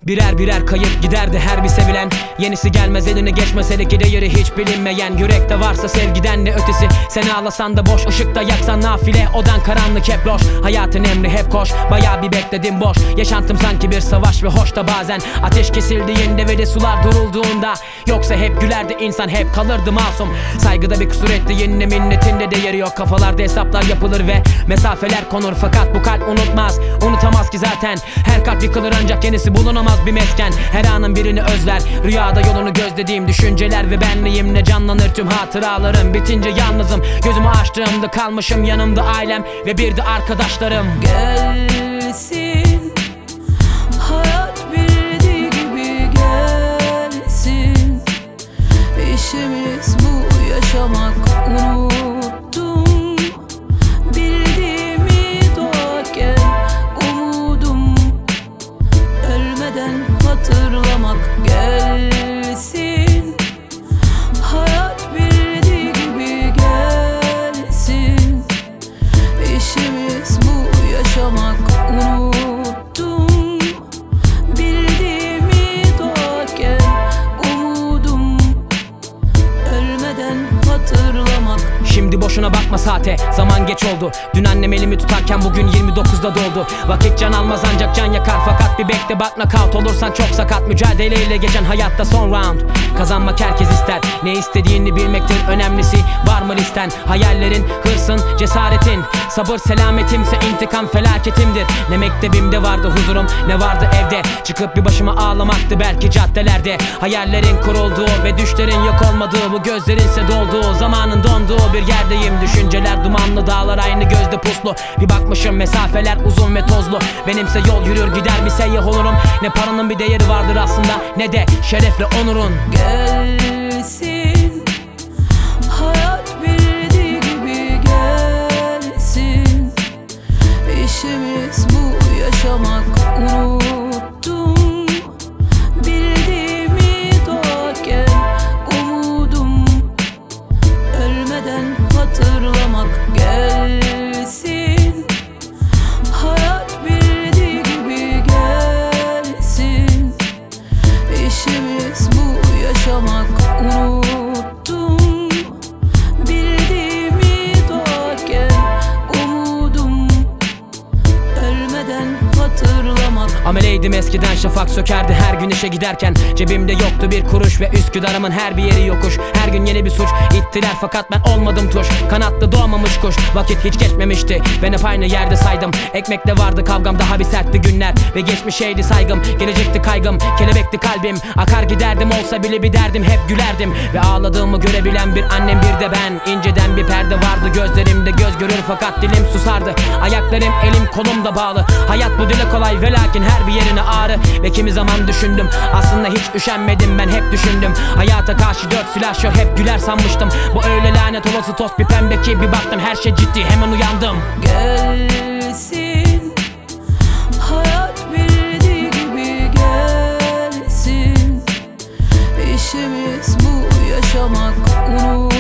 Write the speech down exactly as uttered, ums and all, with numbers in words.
Birer birer kayıp giderdi her bir sevilen. Yenisi gelmez eline geçmese de ki değeri hiç bilinmeyen. Yürekte varsa sevgiden de ötesi. Seni ağlasan da boş, ışıkta yaksan nafile. Odan karanlık hep loş, hayatın emri hep koş. Bayağı bir bekledim boş, yaşantım sanki bir savaş ve hoş da bazen. Ateş kesildiğinde ve de sular durulduğunda. Yoksa hep gülerdi insan, hep kalırdı masum. Saygıda bir kusur etti yine, minnetinde değeri yok. Kafalarda hesaplar yapılır ve mesafeler konur. Fakat bu kalp unutmaz, unutamaz ki zaten. Her kalp yıkılır ancak yenisi bulunamaz bir mesken. Her anın birini özler, rüyada yolunu gözlediğim düşünceler ve benliğimle canlanır tüm hatıralarım. Bitince yalnızım, gözümü açtığımda kalmışım yanımda ailem ve bir de arkadaşlarım. Gelsin, hayat bildiği gibi gelsin. İşimiz bu, yaşamak. Unuttum bildiğimi doğarken, umudum ölmeden hatırlamak. Gelsin, hayat bildiği gibi gelsin. İşimiz bu, yaşamak. Unuttum bildiğimi doğarken, umudum ölmeden hatırlamak. Şimdi boşuna bakma saate, zaman geç oldu. Dün annem elimi tutarken bugün yirmi dokuzda doldu. Vakit can almaz ancak can yakar. Fakat bir bekle bak, knockout olursan çok sakat. Mücadeleyle geçen hayatta son round. Kazanmak herkes ister, ne istediğini bilmektir önemlisi. Var mı listen, hayallerin, hırsın, cesaretin. Sabır selametimse intikam felaketimdir. Ne mektebimde vardı huzurum, ne vardı evde. Çıkıp bir başıma ağlamaktı belki caddelerde. Hayallerin kurulduğu ve düşlerin yok olmadığı, bu gözlerinse dolduğu, zamanın donduğu bir yerdeyim. Düşünceler dumanlı, dağlar aynı gözde puslu. Bir bakmışım mesafeler uzun ve tozlu. Benimse yol yürür gider bir seyyah olurum. Ne paranın bir değeri vardır aslında, ne de şerefle onurun. Gelsin, hayat bildiği gibi gelsin. İşimiz bu, yaşamak. Unuttum bildiğimi doğarken, umudum ölmeden hatırlamak. Gelsin, hayat bildiği gibi gelsin. İşimiz bu, yaşamak. Unuttum bildiğimi doğarken, umudum ölmeden hatırlamak. Ameleydim eskiden, şafak sökerdi her gün işe giderken. Cebimde yoktu bir kuruş ve Üsküdar'ımın her bir yeri yokuş. Her gün yeni bir suç ittiler fakat ben olmadım tuş. Kanatlı doğmamış kuş, vakit hiç geçmemişti. Ben hep aynı yerde saydım. Ekmekte vardı kavgam, daha bir sertti günler. Ve geçmişeydi saygım, gelecekti kaygım. Kelebekti kalbim, akar giderdim, olsa bile bir derdim. Hep gülerdim ve ağladığımı görebilen bir annem, bir de ben. İnceden bir perde vardı gözlerimde, göz görür fakat dilim susardı. Ayaklarım elim kolum da bağlı. Hayat bu dile kolay ve lakin her bir yerine ağrı. Ve kimi zaman düşündüm, aslında hiç üşenmedim, ben hep düşündüm. Hayata karşı dört silah şu, hep güler sanmıştım. Bu öyle lanet olası toz bir pembe ki bir baktım her şey ciddi, hemen uyandım. Gelsin, hayat bildiği gibi gelsin. İşimiz bu, yaşamak. Unuttum